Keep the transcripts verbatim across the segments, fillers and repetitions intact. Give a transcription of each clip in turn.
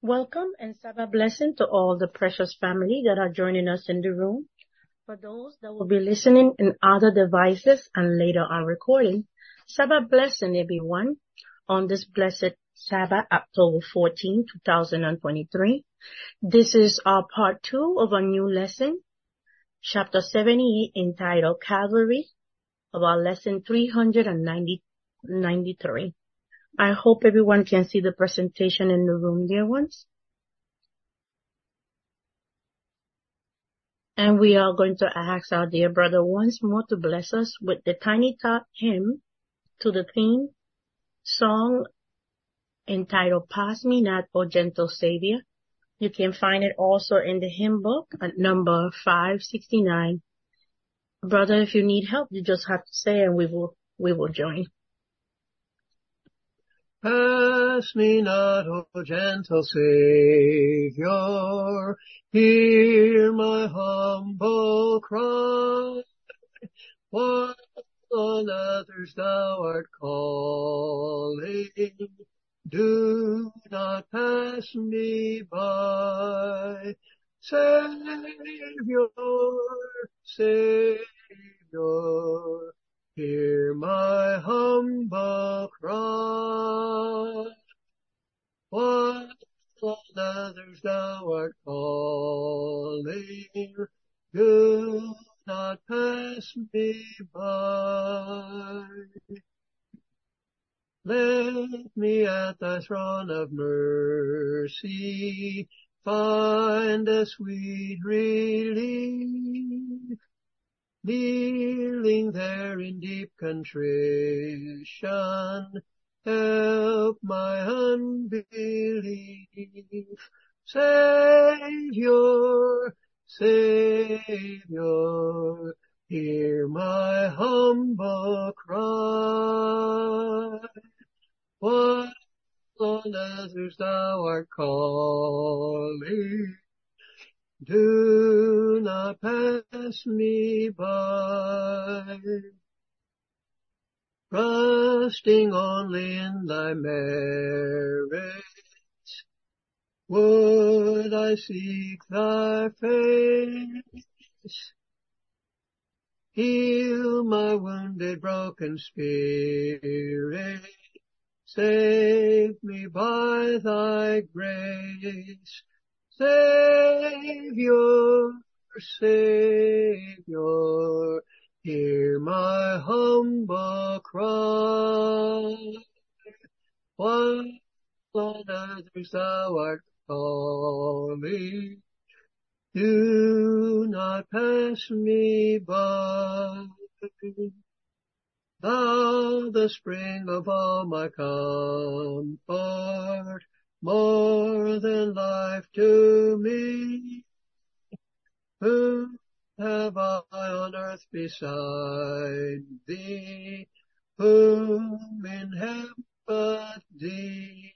Welcome and Sabbath blessing to all the precious family that are joining us in the room. For those that will be listening in other devices and later on recording, Sabbath blessing everyone on this blessed Sabbath, October fourteenth, two thousand twenty-three. This is our part two of our new lesson, chapter seventy-eight, entitled Calvary, of our lesson three hundred ninety-three. I hope everyone can see the presentation in the room, dear ones. And we are going to ask our dear brother once more to bless us with the tiny tot hymn to the theme song entitled Pass Me Not, O Gentle Savior. You can find it also in the hymn book at number five sixty-nine. Brother, if you need help, you just have to say and we will, we will join. Pass me not, O gentle Savior, hear my humble cry. While on others thou art calling, do not pass me by. Savior, Savior, hear my humble cry. While on others thou art calling, do not pass me by. Let me at thy throne of mercy find a sweet relief. Kneeling there in deep contrition, help my unbelief. Savior, Savior, hear my humble cry. While on others thou art calling, do not pass me by. Trusting only in thy merits, would I seek thy face. Heal my wounded, broken spirit, save me by thy grace. Savior, Savior, hear my humble cry. While on others thou art calling, do not pass me by. Thou, the spring of all my comfort, more than life to me. Whom have I on earth beside thee? Whom in heaven but thee?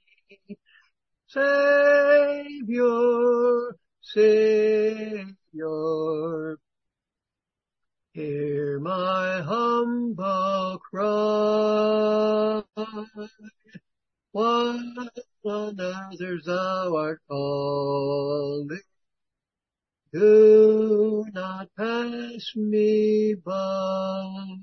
Savior, Savior, hear my humble cry. While on others thou art calling, do not pass me by.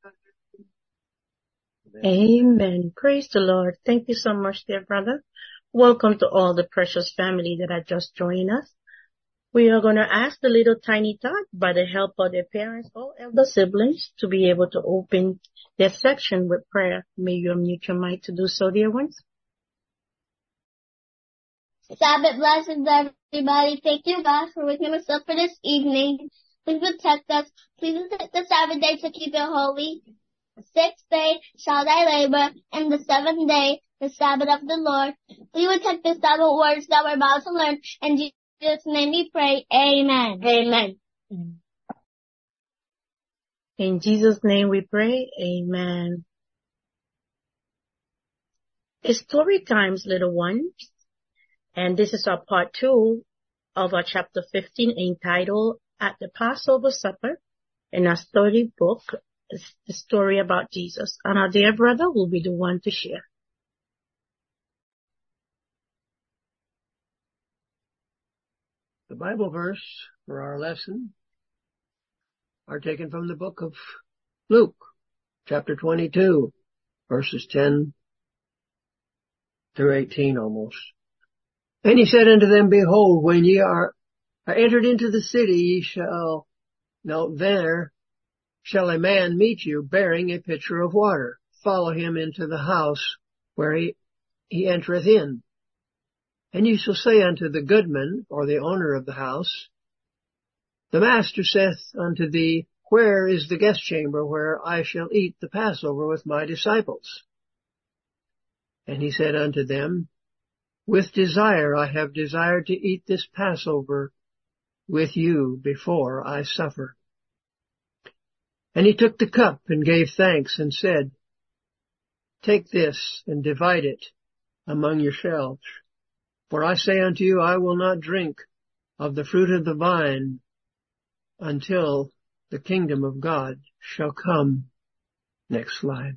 Amen. Praise the Lord. Thank you so much, dear brother. Welcome to all the precious family that are just joining us. We are going to ask the little tiny tot, by the help of their parents or elder siblings, to be able to open their section with prayer. May you unmute your mic to do so, dear ones. Sabbath blessings, everybody. Thank you, God, for waking us up for this evening. Please protect us. Please protect the Sabbath day to keep it holy. The sixth day shall thy labor, and the seventh day the Sabbath of the Lord. Please protect the Sabbath words that we're about to learn. In Jesus' name we pray. Amen. Amen. In Jesus' name we pray. Amen. It's story times, little ones. And this is our part two of our chapter fifteen, entitled At the Passover Supper, in our story book, the story about Jesus. And our dear brother will be the one to share. The Bible verse for our lesson are taken from the book of Luke, chapter twenty-two, verses ten through eighteen almost. And he said unto them, Behold, when ye are, are entered into the city, ye shall, now there shall a man meet you bearing a pitcher of water. Follow him into the house where he, he entereth in. And ye shall say unto the goodman, or the owner of the house, The master saith unto thee, Where is the guest chamber where I shall eat the Passover with my disciples? And he said unto them, With desire I have desired to eat this Passover with you before I suffer. And he took the cup and gave thanks and said, Take this and divide it among yourselves. For I say unto you, I will not drink of the fruit of the vine until the kingdom of God shall come. Next slide.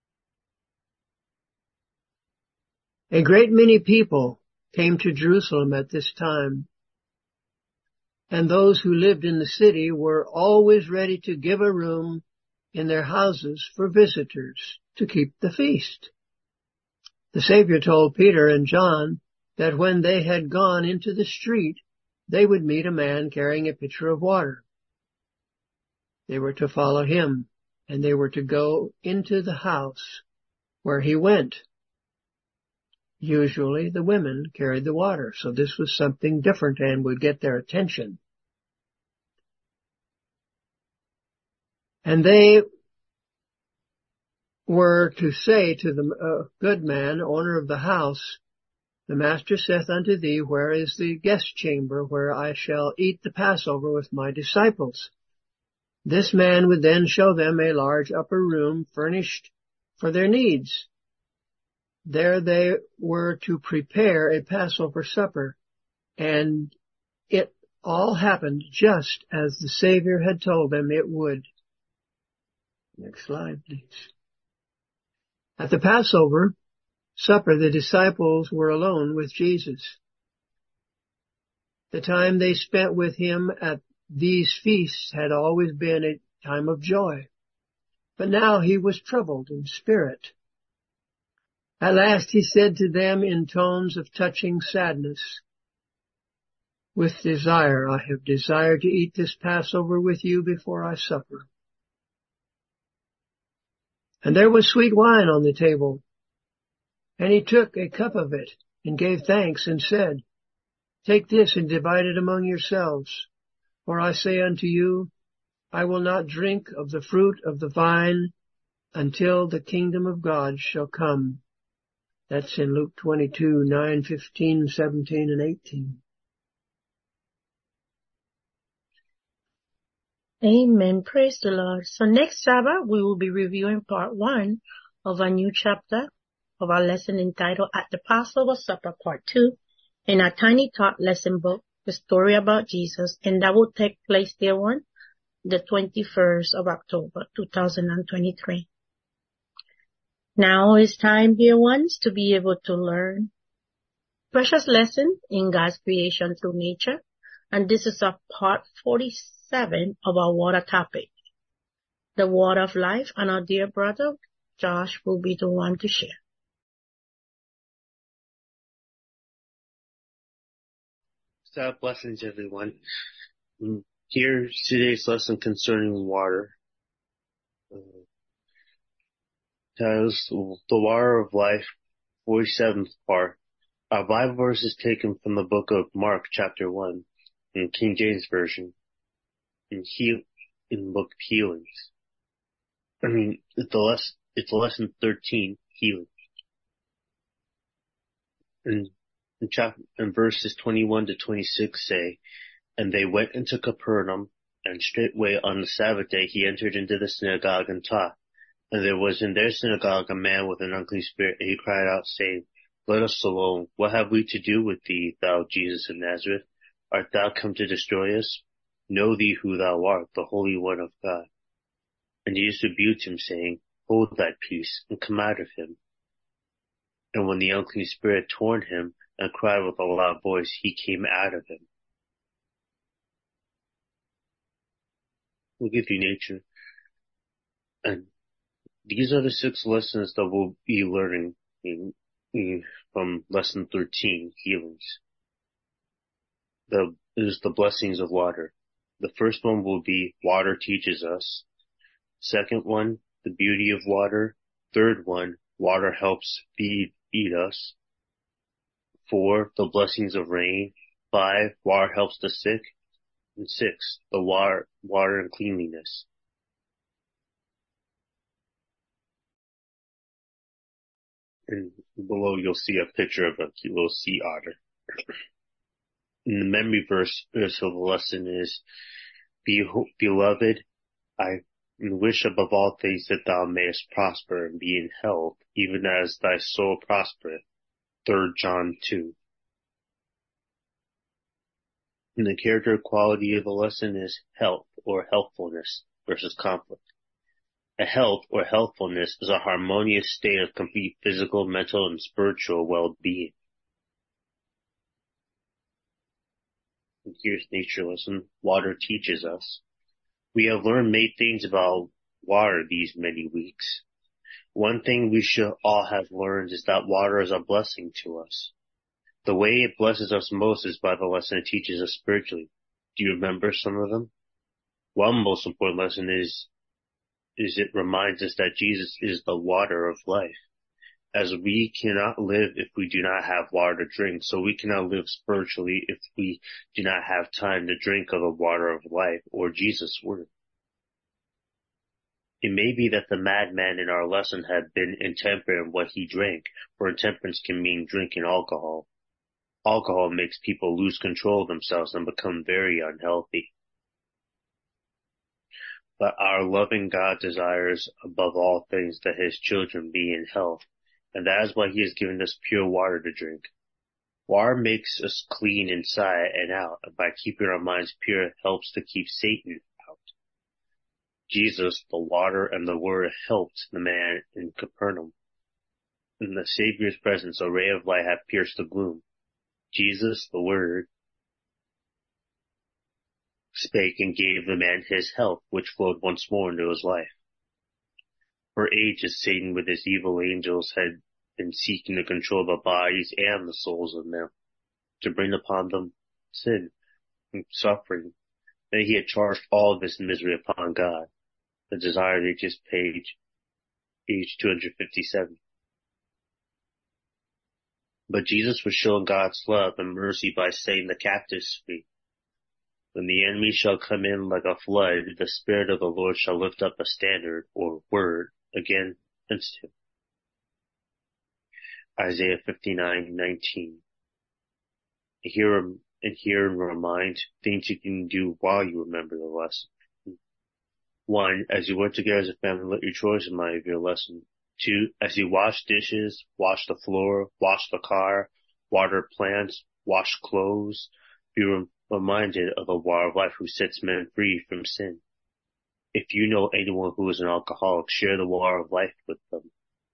A great many people came to Jerusalem at this time, and those who lived in the city were always ready to give a room in their houses for visitors to keep the feast. The Savior told Peter and John that when they had gone into the street, they would meet a man carrying a pitcher of water. They were to follow him, and they were to go into the house where he went. Usually the women carried the water, so this was something different and would get their attention. And they were to say to the uh, good man, owner of the house, The master saith unto thee, Where is the guest chamber where I shall eat the Passover with my disciples? This man would then show them a large upper room furnished for their needs. There they were to prepare a Passover supper, and it all happened just as the Savior had told them it would. Next slide, please. At the Passover supper, the disciples were alone with Jesus. The time they spent with him at these feasts had always been a time of joy, but now he was troubled in spirit. At last he said to them in tones of touching sadness, With desire I have desired to eat this Passover with you before I suffer. And there was sweet wine on the table, and he took a cup of it and gave thanks and said, Take this and divide it among yourselves. For I say unto you, I will not drink of the fruit of the vine until the kingdom of God shall come. That's in Luke twenty-two, nine, fifteen, seventeen, and eighteen. Amen. Praise the Lord. So next Sabbath, we will be reviewing part one of a new chapter of our lesson entitled At the Passover Supper, part two, in our Tiny Tot lesson book, The Story About Jesus, and that will take place there on the twenty-first of October, two thousand twenty-three. Now it's time, dear ones, to be able to learn precious lesson in God's creation through nature, and this is a part forty-seven of our water topic, the water of life, and our dear brother Josh will be the one to share. So, blessings, everyone. Here's today's lesson concerning water. Uh, titles, The Water of Life, forty-seventh part. Our Bible verse is taken from the book of Mark, chapter one, in King James Version, in, heal, in the book of healings. I mean, it's, the less, it's lesson thirteen, healing. And in chapter, and verses twenty-one to twenty-six say, And they went into Capernaum, and straightway on the Sabbath day he entered into the synagogue and taught. And there was in their synagogue a man with an unclean spirit, and he cried out, saying, Let us alone. What have we to do with thee, thou Jesus of Nazareth? Art thou come to destroy us? Know thee who thou art, the Holy One of God. And Jesus rebuked him, saying, Hold thy peace, and come out of him. And when the unclean spirit torn him, and cried with a loud voice, he came out of him. will give you nature. And these are the six lessons that we'll be learning in, in, from lesson thirteen, healings. The is the blessings of water. The first one will be water teaches us. Second one, the beauty of water. Third one, water helps feed feed us. Four, the blessings of rain. Five, water helps the sick. And six, the water water and cleanliness. And below you'll see a picture of a cute little sea otter. And the memory verse, verse of the lesson is, Beloved, I wish above all things that thou mayest prosper and be in health, even as thy soul prospereth. Third John two. And the character quality of the lesson is health or healthfulness versus conflict. A health or healthfulness is a harmonious state of complete physical, mental, and spiritual well-being. And here's nature lesson. Water teaches us. We have learned many things about water these many weeks. One thing we should all have learned is that water is a blessing to us. The way it blesses us most is by the lesson it teaches us spiritually. Do you remember some of them? One most important lesson is, is it reminds us that Jesus is the water of life. As we cannot live if we do not have water to drink, so we cannot live spiritually if we do not have time to drink of the water of life or Jesus' word. It may be that the madman in our lesson had been intemperate in what he drank, for intemperance can mean drinking alcohol. Alcohol makes people lose control of themselves and become very unhealthy. But our loving God desires above all things that his children be in health, and that is why he has given us pure water to drink. Water makes us clean inside and out, and by keeping our minds pure, it helps to keep Satan out. Jesus, the water and the word, helped the man in Capernaum. In the Savior's presence, a ray of light had pierced the gloom. Jesus, the word, spake and gave the man his health, which flowed once more into his life. For ages, Satan with his evil angels had been seeking to control the bodies and the souls of men, to bring upon them sin and suffering. Then he had charged all of this misery upon God. The Desire Ages page, page two hundred fifty-seven. But Jesus was showing God's love and mercy by setting the captives free. When the enemy shall come in like a flood, the Spirit of the Lord shall lift up a standard or word again against him. Isaiah fifty-nine nineteen. Hear and hear and remind things you can do while you remember the lesson. One, as you work together as a family, let your chores remind you of your lesson. Two, as you wash dishes, wash the floor, wash the car, water plants, wash clothes, be reminded of the water of life who sets men free from sin. If you know anyone who is an alcoholic, share the water of life with them.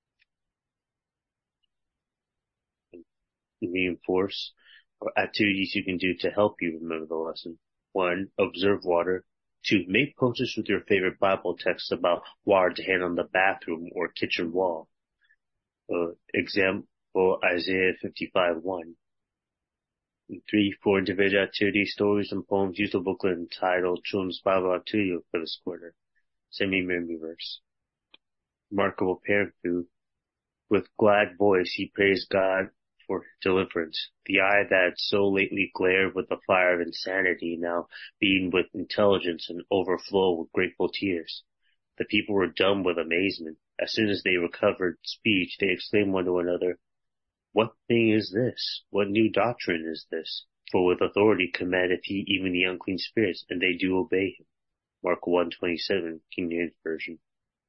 Reinforce activities you can do to help you remember the lesson. One, observe water. Two, make posters with your favorite Bible texts about water to hang on the bathroom or kitchen wall. Uh, example, Isaiah fifty-five one. And three, for individual activities, stories, and poems, use the booklet entitled Children's Bible Activity for this quarter. Send me memory verse. Remarkable parent food. With glad voice, he praised God for deliverance. The eye that had so lately glared with the fire of insanity now beamed with intelligence and overflowed with grateful tears. The people were dumb with amazement. As soon as they recovered speech, they exclaimed one to another, "What thing is this? What new doctrine is this? For with authority commandeth he even the unclean spirits, and they do obey him." Mark one twenty-seven, King James Version.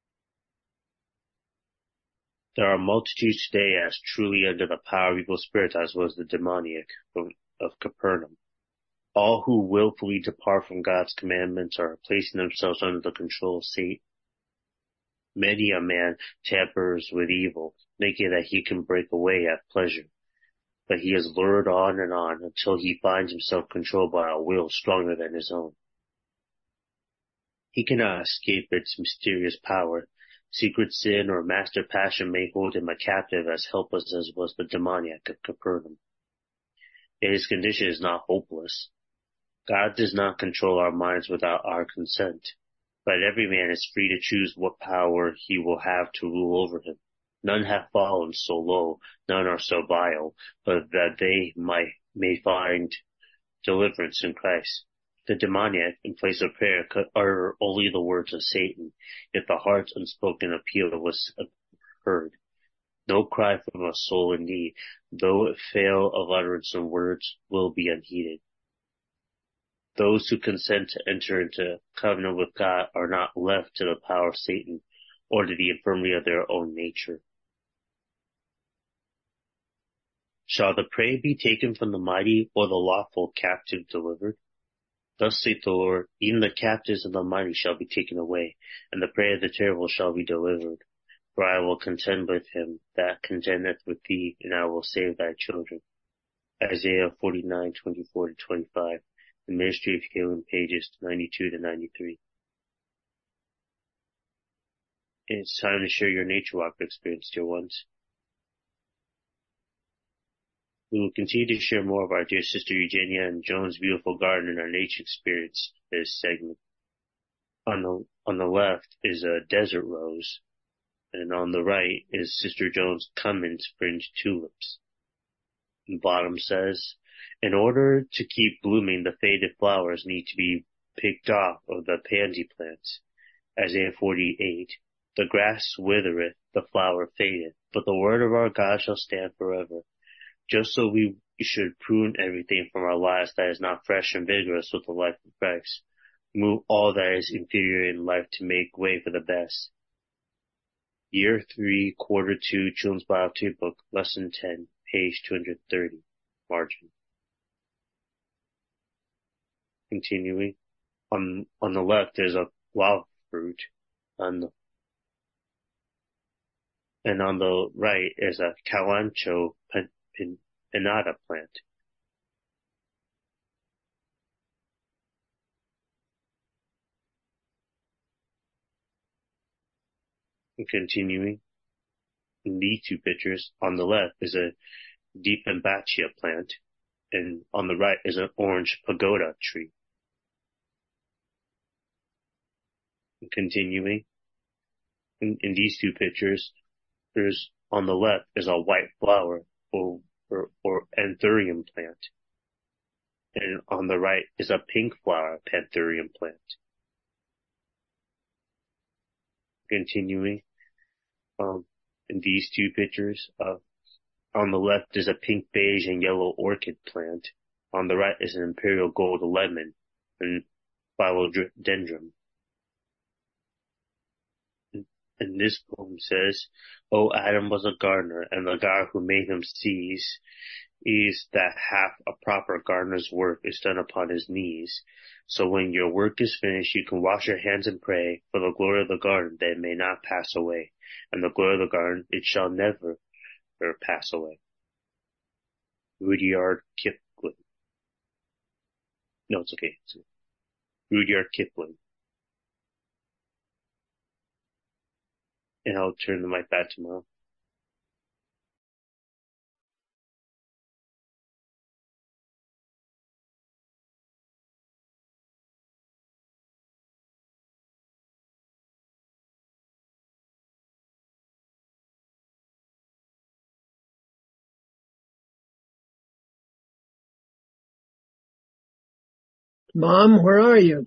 There are multitudes today as truly under the power of evil spirits as was the demoniac of Capernaum. All who willfully depart from God's commandments are placing themselves under the control of Satan. Many a man tampers with evil, thinking that he can break away at pleasure. But he is lured on and on until he finds himself controlled by a will stronger than his own. He cannot escape its mysterious power. Secret sin or master passion may hold him a captive as helpless as was the demoniac of Capernaum. Yet his condition is not hopeless. God does not control our minds without our consent, but every man is free to choose what power he will have to rule over him. None have fallen so low, none are so vile, but that they might may find deliverance in Christ. The demoniac, in place of prayer, could utter only the words of Satan, yet the heart's unspoken appeal was heard. No cry from a soul in need, though it fail of utterance in words, will be unheeded. Those who consent to enter into covenant with God are not left to the power of Satan or to the infirmity of their own nature. Shall the prey be taken from the mighty, or the lawful captive delivered? Thus saith the Lord, even the captives of the mighty shall be taken away, and the prey of the terrible shall be delivered. For I will contend with him that contendeth with thee, and I will save thy children. Isaiah forty-nine, twenty-four to twenty-five. The Ministry of Healing, pages ninety-two to ninety-three. It's time to share your nature walk experience, dear ones. We will continue to share more of our dear sister Eugenia and Joan's beautiful garden and our nature experience in this segment. On the, on the left is a desert rose, and on the right is Sister Joan's Cummins fringed tulips. The bottom says, in order to keep blooming, the faded flowers need to be picked off of the pansy plants. Isaiah forty-eight, the grass withereth, the flower fadeth, but the word of our God shall stand forever. Just so we should prune everything from our lives that is not fresh and vigorous with the life of Christ. Remove all that is inferior in life to make way for the best. Year three, quarter two, Children's Bible Book, lesson ten, page two hundred thirty, margin. Continuing, on on the left there's a guava fruit, on the, and on the right is a calancho pen, pen, pinnata plant. And continuing, in these two pictures, on the left is a Dieffenbachia plant, and on the right is an orange pagoda tree. And continuing, in, in these two pictures, there's, on the left is a white flower, or, or, or anthurium plant. And on the right is a pink flower, panthurium plant. Continuing, um, in these two pictures, uh, on the left is a pink, beige, and yellow orchid plant. On the right is an imperial gold lemon and philodendron. And this poem says, O Adam was a gardener, and the God who made him sees is that half a proper gardener's work is done upon his knees. So when your work is finished, you can wash your hands and pray for the glory of the garden that it may not pass away. And the glory of the garden, it shall never pass away. Rudyard Kipling. No, it's okay. It's okay. Rudyard Kipling. And I'll turn the mic back to Mom. Mom, where are you?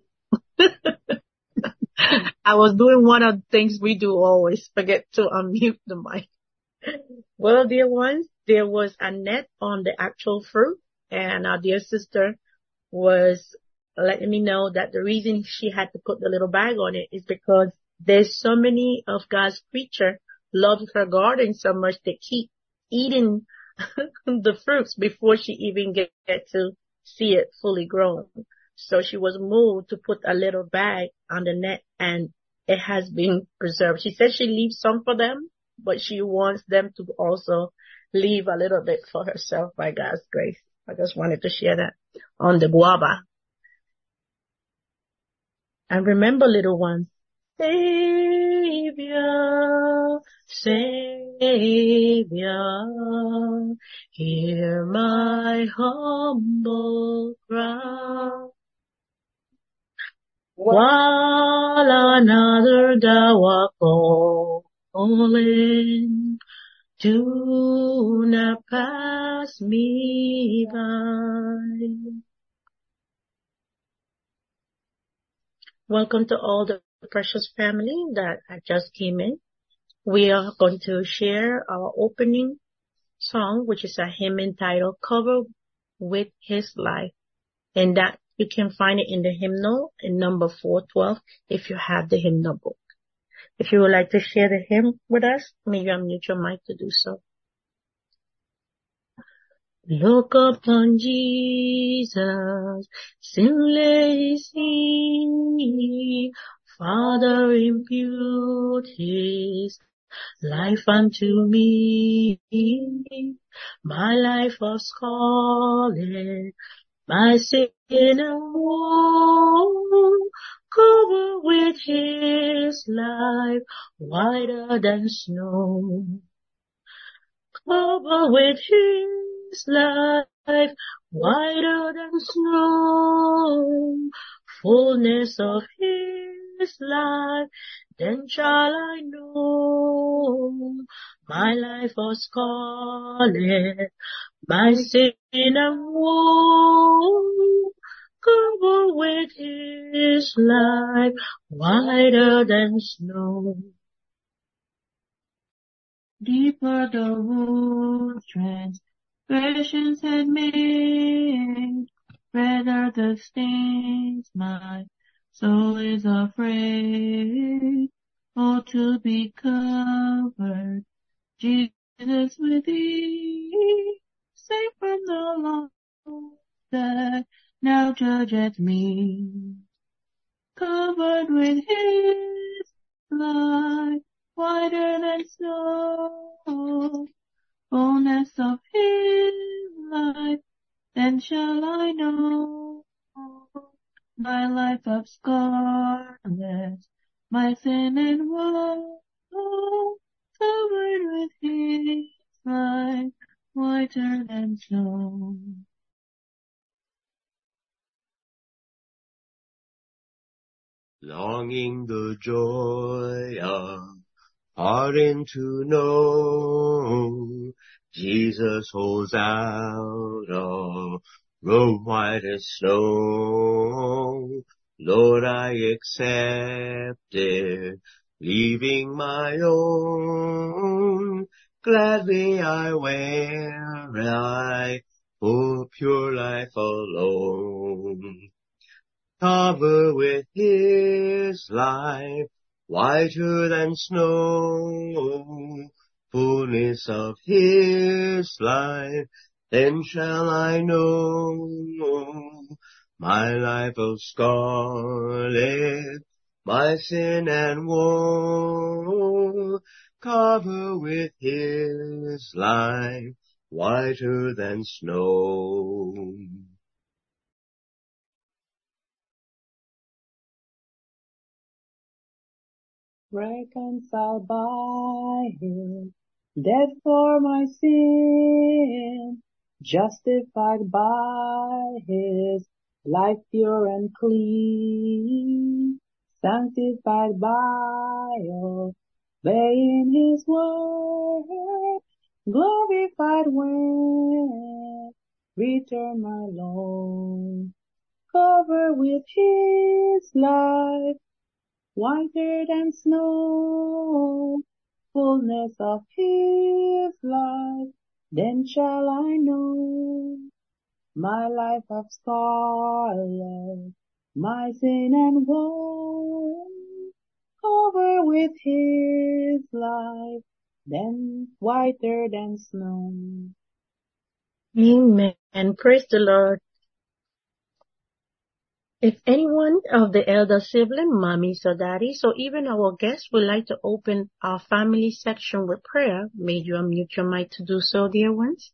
I was doing one of the things we do always, forget to unmute the mic. Well, dear ones, there was a net on the actual fruit, and our dear sister was letting me know that the reason she had to put the little bag on it is because there's so many of God's creature love her garden so much they keep eating the fruits before she even get, get to see it fully grown. So she was moved to put a little bag on the net, and it has been preserved. She said she leaves some for them, but she wants them to also leave a little bit for herself by God's grace. I just wanted to share that on the guava. And remember, little ones, Savior, Savior, hear my humble cry. While another thou art calling, do not pass me by. Welcome to all the precious family that just came in. We are going to share our opening song, which is a hymn entitled Covered with His Life. And that you can find it in the hymnal in number four twelve if you have the hymnal book. If you would like to share the hymn with us, may you unmute your mic to do so. Look upon Jesus, sinlessly see, Father impute his life unto me. My life was scarlet, my sin and woe, covered with his life, whiter than snow. Covered with his life, whiter than snow, fullness of his life, then shall I know. My life was scarlet, my sin and woe, covered with his life, whiter than snow. Deeper the wounds transgressions had made, redder the stains, my soul is afraid. Oh, to be covered, Jesus, with thee, safe from the law that now judgeth me. Covered with his light, whiter than snow, fullness of his life, then shall I know. My life of scarlet, my sin and woe, covered with his life, whiter than snow. Longing the joy of pardon to know, Jesus holds out a robe white as snow. Lord, I accept it, leaving my own. Gladly I wear I for pure life alone. Covered with his life, whiter than snow, fullness of his life, then shall I know. My life of scarlet, my sin and woe, covered with his life, whiter than snow. Reconciled by him, dead for my sin, justified by his life pure and clean, sanctified by obeying his word, glorified when return my Lord, covered with his life, whiter than snow, fullness of his life, then shall I know. My life of scarlet, my sin and woe, covered with his life, then whiter than snow. Amen. Praise the Lord. If anyone of the elder sibling, mommies or daddies, or even our guests would like to open our family section with prayer, may you unmute your mic to do so, dear ones.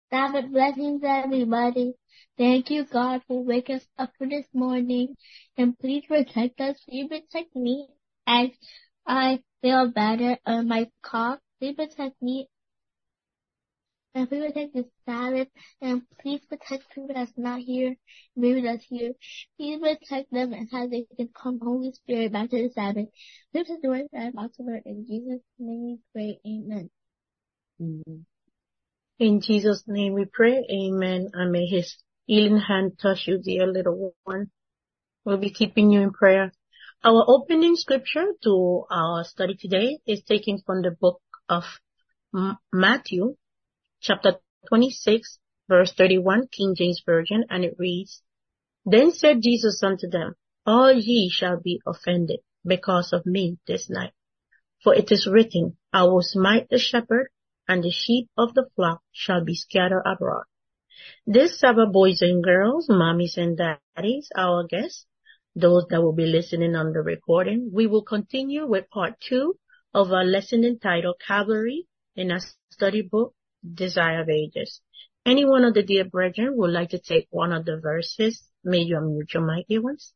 Sabbath blessings, everybody. Thank you, God, for waking us up for this morning. And please protect us. Please protect me as I feel better on my cough. Please protect me. And please protect the Sabbath. And please protect people that's not here, maybe that's here. Please protect them and how they can come, Holy Spirit, back to the Sabbath. Please protect the word that I'm about to learn. In Jesus' name we pray. Amen. Amen. In Jesus' name we pray. Amen. And may his healing hand touch you, dear little one. We'll be keeping you in prayer. Our opening scripture to our study today is taken from the book of M- Matthew, chapter twenty-six, verse thirty-one, King James Version, and it reads, Then said Jesus unto them, All ye shall be offended because of me this night. For it is written, I will smite the shepherd, and the sheep of the flock shall be scattered abroad. This Sabbath, boys and girls, mommies and daddies, our guests, those that will be listening on the recording, we will continue with part two of our lesson entitled Cavalry in our study book, Desire of Ages. Any one of the dear brethren would like to take one of the verses? May you unmute your mic, dear ones.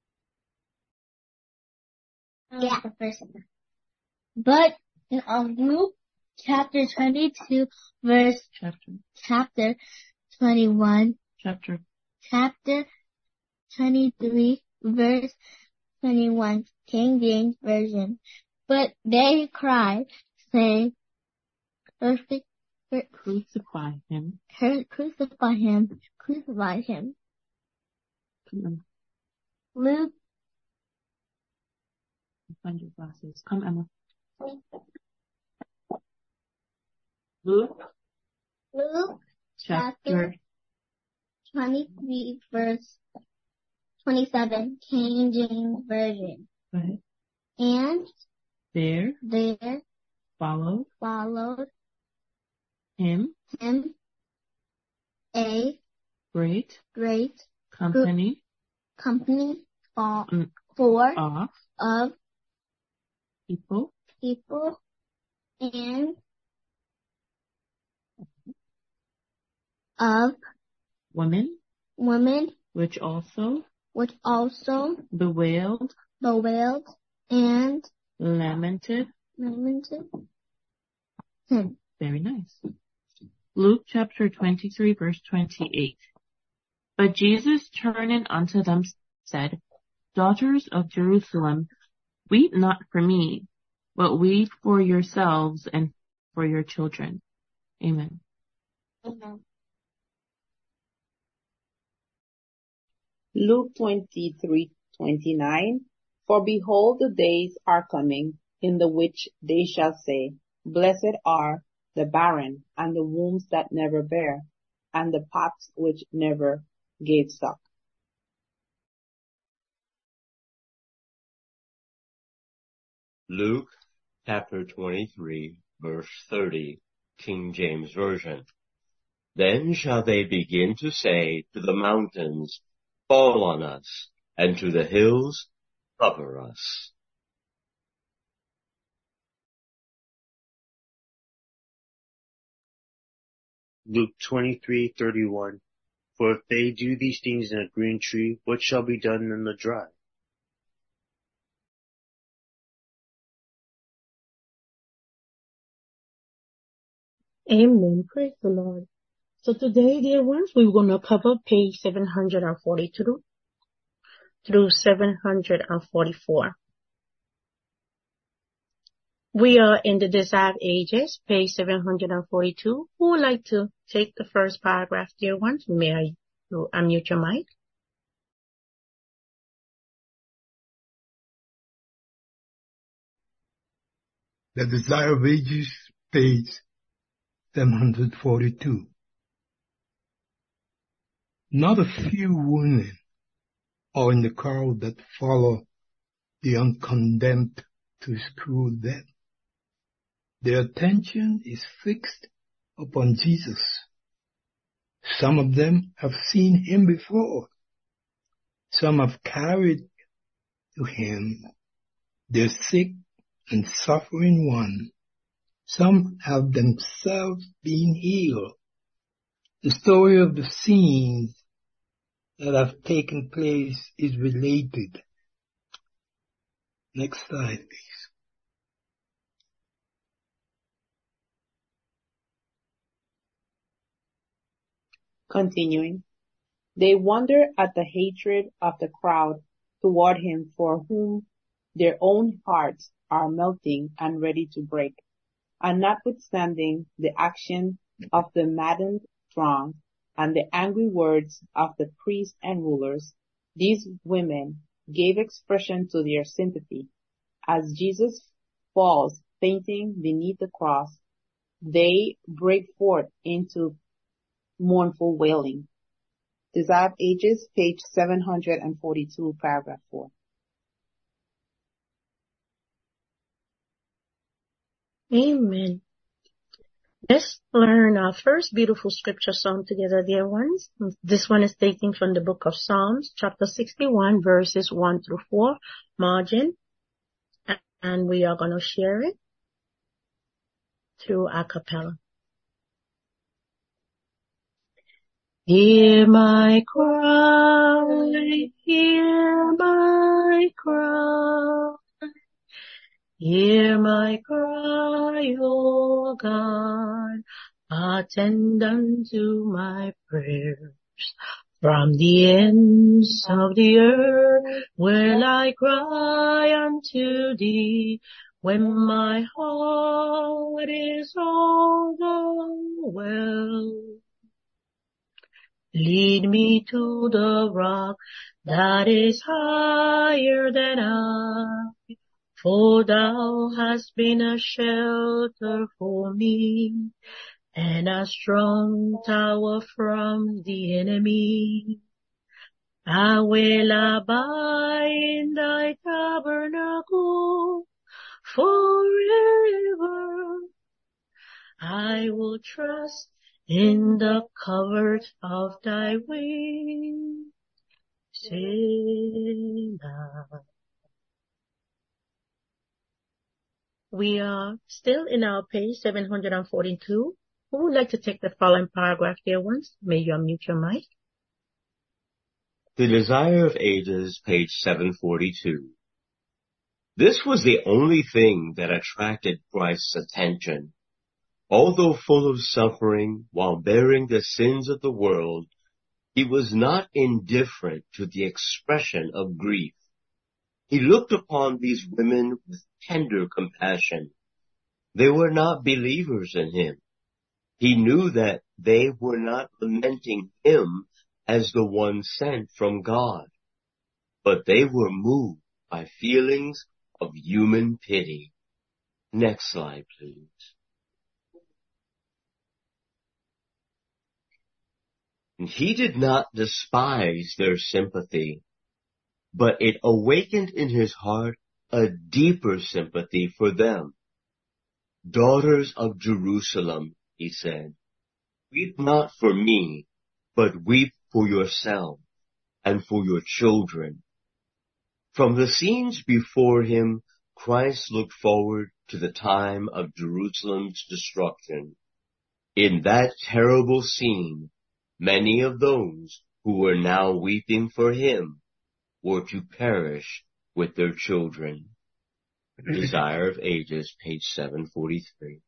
Yeah, the first one. But in um, Luke chapter twenty-two, verse Chapter. chapter twenty-one, Chapter. chapter twenty-three, verse twenty-one, King James Version. But they cried, saying, Crucify Crucify him. crucify him, crucify him. Come on. Luke Find your glasses. Come, Emma. Luke. Luke Chapter. chapter twenty-three, verse twenty-seven, King James Version. Go ahead. And There there followed followed him him a great great company company for, Mm. for of of people people, and of women, women, which also which also bewailed, bewailed and lamented. lamented him. Very nice. Luke chapter twenty-three, verse twenty-eight. But Jesus turning unto them said, Daughters of Jerusalem, weep not for me, but weep for yourselves and for your children. Amen. Amen. Luke twenty-three twenty-nine. For behold, the days are coming, in the which they shall say, Blessed are the barren, and the wombs that never bear, and the paps which never gave suck. Luke chapter twenty-three, verse thirty, King James Version. Then shall they begin to say to the mountains, Fall on us, and to the hills, cover us. Luke twenty-three thirty-one. For if they do these things in a green tree, what shall be done in the dry? Amen. Praise the Lord. So today, dear ones, we're going to cover page seven hundred forty-two through seven hundred forty-four. We are in the Desire of Ages, page seven hundred forty-two. Who would like to take the first paragraph, dear ones? May I unmute your mic? The Desire of Ages, page seven hundred forty-two. Not a few women are in the crowd that follow the uncondemned to his cruel death. Their attention is fixed upon Jesus. Some of them have seen him before. Some have carried to him their sick and suffering one. Some have themselves been healed. The story of the scenes that have taken place is related. Next slide, please. Continuing, they wonder at the hatred of the crowd toward him, for whom their own hearts are melting and ready to break. And notwithstanding the action of the maddened throng and the angry words of the priests and rulers, these women gave expression to their sympathy. As Jesus falls fainting beneath the cross, they break forth into mournful wailing. Desire of Ages, page seven hundred forty-two, paragraph four. Amen. Let's learn our first beautiful scripture song together, dear ones. This one is taken from the book of Psalms, chapter sixty-one, verses one through four, margin. And we are going to share it through a cappella. Hear my cry, hear my cry, hear my cry, O God, attend unto my prayers. From the ends of the earth will I cry unto thee, when my heart is overwhelmed. Lead me to the rock that is higher than I, for thou hast been a shelter for me, and a strong tower from the enemy. I will abide in thy tabernacle forever. I will trust in the covert of thy wings. Selah. We are still in our page seven hundred forty-two. Who would like to take the following paragraph, dear ones? May you unmute your mic. The Desire of Ages, page seven forty-two. This was the only thing that attracted Christ's attention. Although full of suffering while bearing the sins of the world, he was not indifferent to the expression of grief. He looked upon these women with tender compassion. They were not believers in him. He knew that they were not lamenting him as the one sent from God, but they were moved by feelings of human pity. Next slide, please. And he did not despise their sympathy, but it awakened in his heart a deeper sympathy for them. Daughters of Jerusalem, he said, weep not for me, but weep for yourself and for your children. From the scenes before him, Christ looked forward to the time of Jerusalem's destruction. In that terrible scene, many of those who were now weeping for him were to perish with their children. Desire of Ages, page seven forty-three.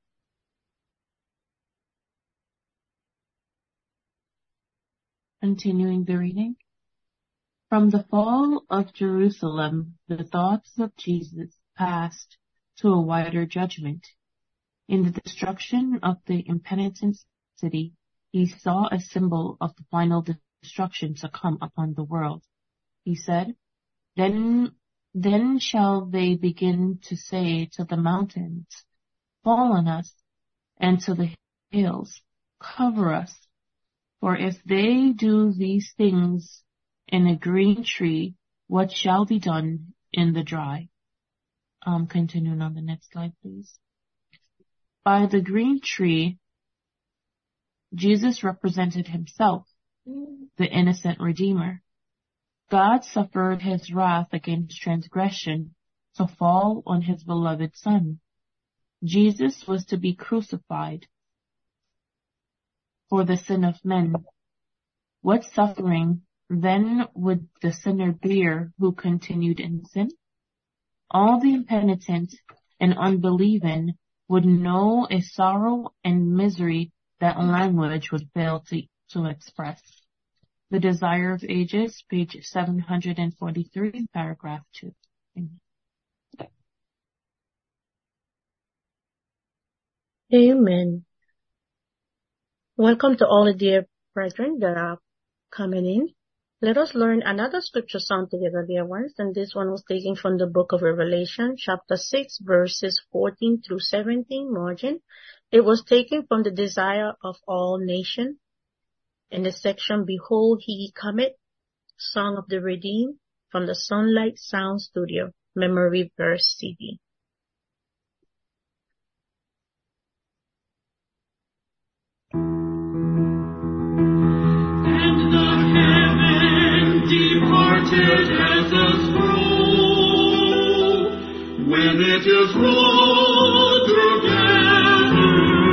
Continuing the reading. From the fall of Jerusalem, the thoughts of Jesus passed to a wider judgment. In the destruction of the impenitent city, he saw a symbol of the final destruction to come upon the world. He said, Then, then shall they begin to say to the mountains, fall on us, and to the hills, cover us. For if they do these things in a green tree, what shall be done in the dry? Um, continuing on the next slide, please. By the green tree, Jesus represented himself, the innocent Redeemer. God suffered his wrath against transgression to fall on his beloved Son. Jesus was to be crucified. for the sin of men. What suffering then would the sinner bear who continued in sin? All the impenitent and unbelieving would know a sorrow and misery that language would fail to, to express. The Desire of Ages, page seven hundred forty-three, paragraph two. Amen. Welcome to all the dear brethren that are coming in. Let us learn another scripture song together, dear ones, and this one was taken from the book of Revelation, chapter six, verses fourteen through seventeen, margin. It was taken from the Desire of All Nations, in the section, Behold, He Cometh, Song of the Redeemed, from the Sunlight Sound Studio, Memory Verse C D. Departed as a scroll, when it is rolled together,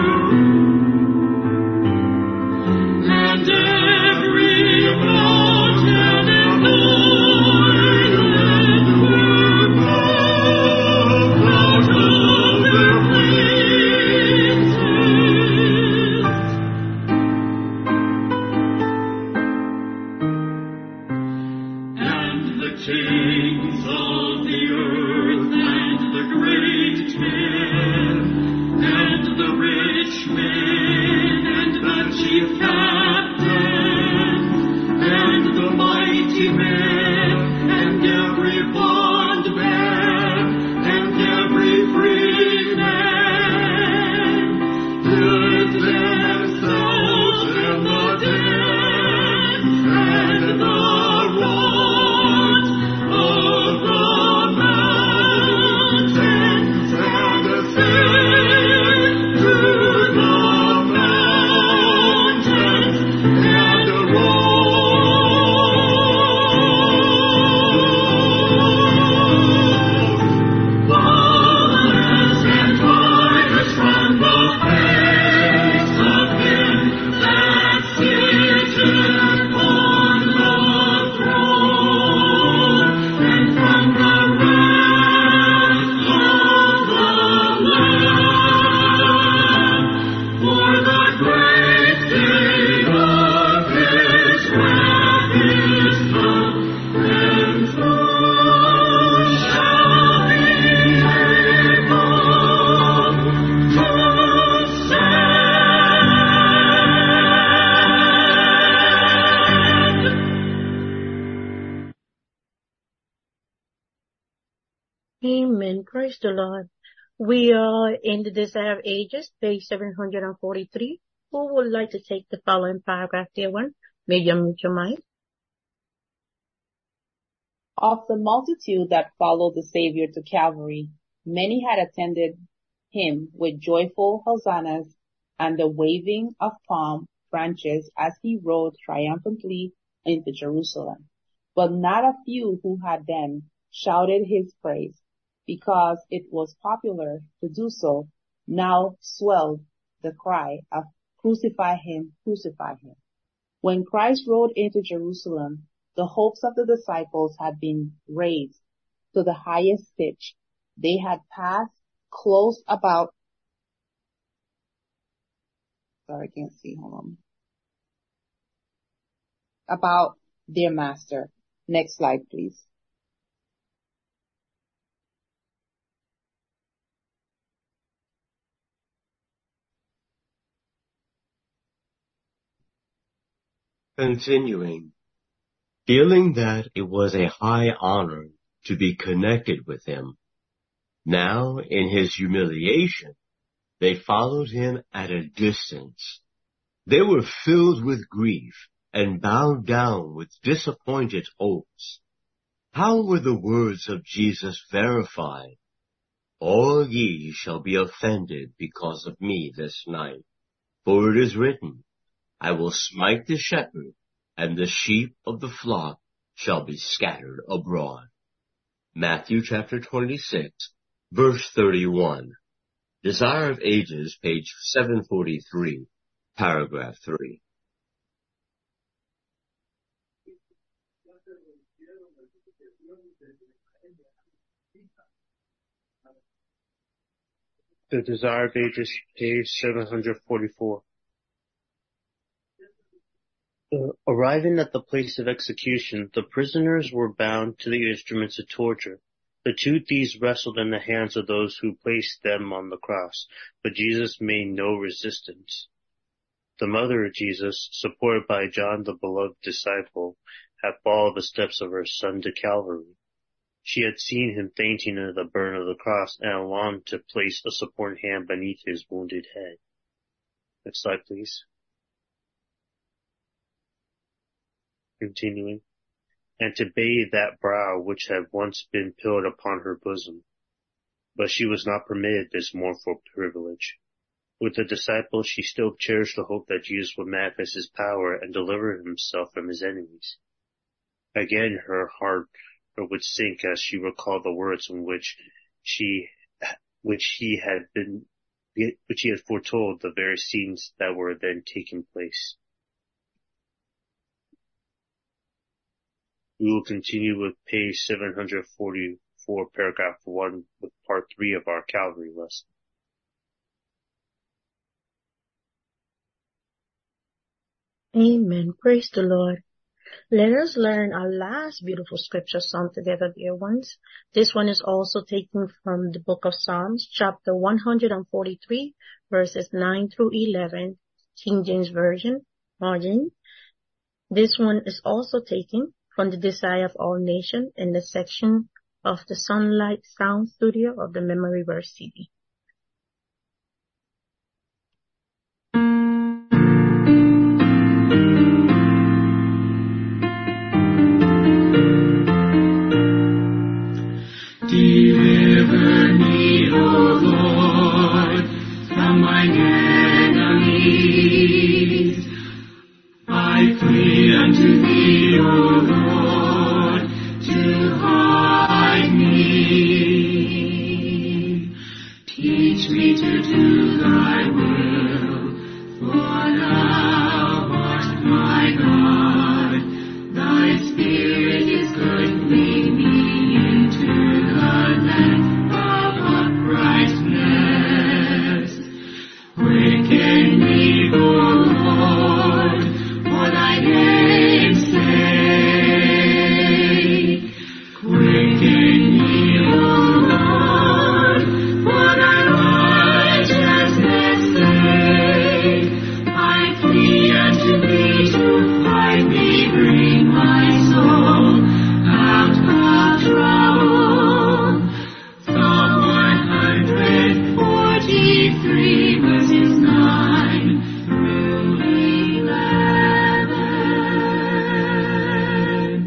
and every mountain and island were moved out of their places. Kings of the earth and the great men, and the rich men, and the chief captains, and the mighty men, and every bondman, and every free man, hid themselves in the dens and the Amen. Praise the Lord. We are in the Desire of Ages, page seven hundred forty-three. Who would like to take the following paragraph, dear one? May you unmute your mic. Of the multitude that followed the Savior to Calvary, many had attended him with joyful hosannas and the waving of palm branches as he rode triumphantly into Jerusalem. But not a few who had then shouted his praise, because it was popular to do so, now swelled the cry of crucify him, crucify him. When Christ rode into Jerusalem, the hopes of the disciples had been raised to the highest pitch. They had passed close about, sorry, I can't see, hold on, about their master. Next slide, please. Continuing, feeling that it was a high honor to be connected with him, now in his humiliation, they followed him at a distance. They were filled with grief and bowed down with disappointed hopes. How were the words of Jesus verified? All ye shall be offended because of me this night, for it is written, I will smite the shepherd, and the sheep of the flock shall be scattered abroad. Matthew chapter twenty-six, verse thirty-one. Desire of Ages, page seven forty-three, Paragraph three. The Desire of Ages, page seven hundred forty-four. Uh, arriving at the place of execution, the prisoners were bound to the instruments of torture. The two thieves wrestled in the hands of those who placed them on the cross, but Jesus made no resistance. The mother of Jesus, supported by John the beloved disciple, had followed the steps of her son to Calvary. She had seen him fainting under the burden of the cross and longed to place a supporting hand beneath his wounded head. Next slide, please. Continuing. And to bathe that brow which had once been pillowed upon her bosom. But she was not permitted this mournful privilege. With the disciples, she still cherished the hope that Jesus would manifest his power and deliver himself from his enemies. Again, her heart would sink as she recalled the words in which she, which he had been, which he had foretold, the very scenes that were then taking place. We will continue with page seven hundred forty-four, paragraph one, with part three of our Calvary lesson. Amen. Praise the Lord. Let us learn our last beautiful scripture psalm together, dear ones. This one is also taken from the book of Psalms, chapter one hundred forty-three, verses nine through eleven, King James Version, margin. This one is also taken from the Desire of All Nations in the section of the Sunlight Sound Studio of the Memory Verse C D. Deliver me, O Lord, from mine enemies. I flee unto thee, O Lord, to hide me. Teach me to do thy will, for thou art my God. Thy Spirit is good, lead me into the land of uprightness. Quicken me, O Lord, for thy name's sake. Quicken me, O Lord, for thy righteousness' sake. I flee unto thee to find thee, bring my soul out of trouble. Psalm one hundred forty-three, verses nine through eleven.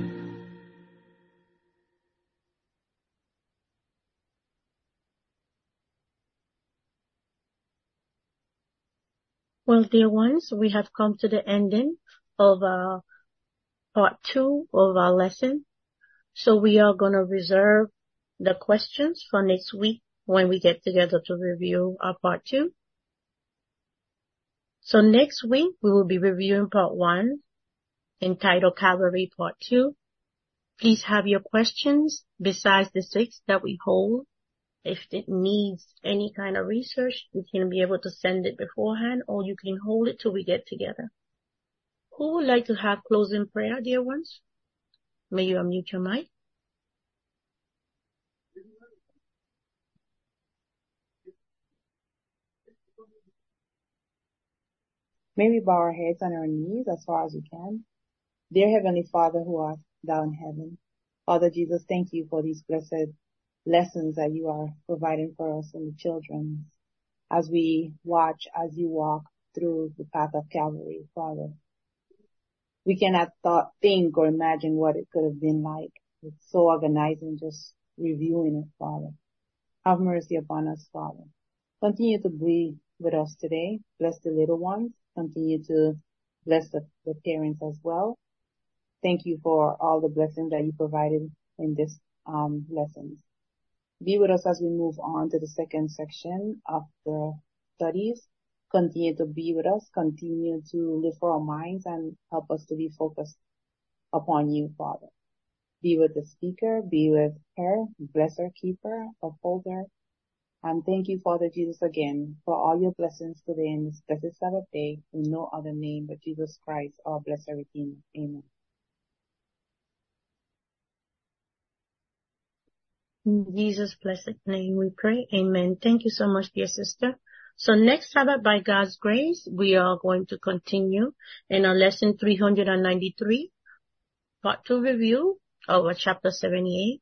Well, dear ones, we have come to the ending of uh, part two of our lesson. So we are going to reserve the questions for next week when we get together to review our part two. So next week we will be reviewing part one, entitled Calvary Part two. Please have your questions besides the six that we hold. If it needs any kind of research, you can be able to send it beforehand, or you can hold it till we get together. Who would like to have closing prayer, dear ones? May you unmute your mic. May we bow our heads on our knees as far as we can. Dear Heavenly Father who art thou in heaven, Father Jesus, thank you for these blessed lessons that you are providing for us and the children as we watch, as you walk through the path of Calvary, Father. We cannot thought, think or imagine what it could have been like. It's so organized and just reviewing it, Father. Have mercy upon us, Father. Continue to be with us today. Bless the little ones. Continue to bless the, the parents as well. Thank you for all the blessings that you provided in this um, lessons. Be with us as we move on to the second section of the studies. continue to be with us, continue to live for our minds, and help us to be focused upon you, Father. Be with the speaker, be with her, bless her, keep her, uphold her. And thank you, Father Jesus, again, for all your blessings today in this blessed Sabbath day, in no other name but Jesus Christ, our blessed Redeemer. Amen. In Jesus' blessed name we pray. Amen. Thank you so much, dear sister. So next Sabbath, by God's grace, we are going to continue in our lesson three hundred ninety-three, part two review of chapter seventy-eight,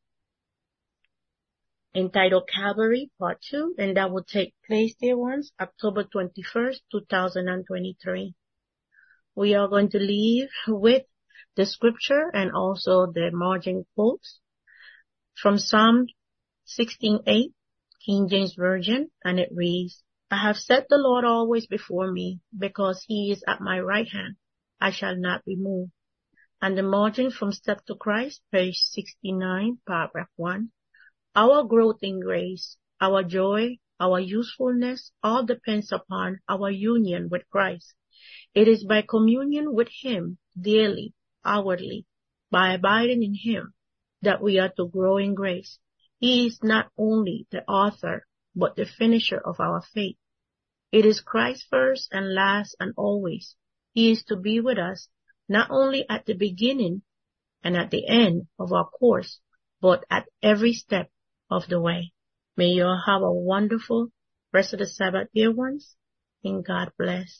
entitled Calvary, part two, and that will take place, dear ones, October twenty-first, two thousand twenty-three. We are going to leave with the scripture and also the margin quotes from Psalm sixteen eight, King James Version, and it reads, I have set the Lord always before me, because he is at my right hand. I shall not be moved. And the margin from Step to Christ, page sixty-nine, paragraph one. Our growth in grace, our joy, our usefulness, all depends upon our union with Christ. It is by communion with him daily, hourly, by abiding in him, that we are to grow in grace. He is not only the author, but the finisher of our faith. It is Christ first and last and always. He is to be with us, not only at the beginning and at the end of our course, but at every step of the way. May you all have a wonderful rest of the Sabbath, dear ones, and God bless.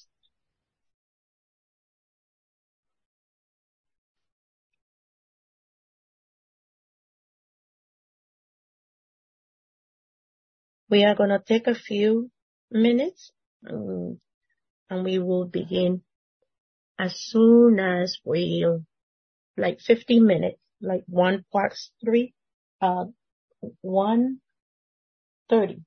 We are going to take a few minutes um, and we will begin as soon as we, like fifteen minutes, like one past three, uh, one thirty.